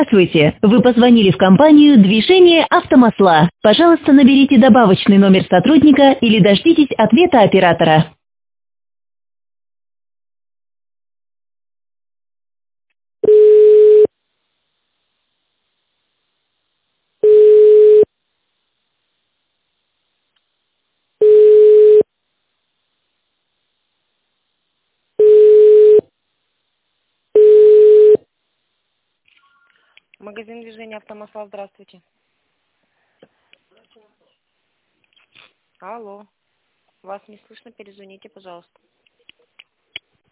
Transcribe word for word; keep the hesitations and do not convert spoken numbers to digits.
Здравствуйте! Вы позвонили в компанию «Движение автомасла». Пожалуйста, наберите добавочный номер сотрудника или дождитесь ответа оператора. Магазин движения автомасла, здравствуйте. Алло, вас не слышно, перезвоните, пожалуйста.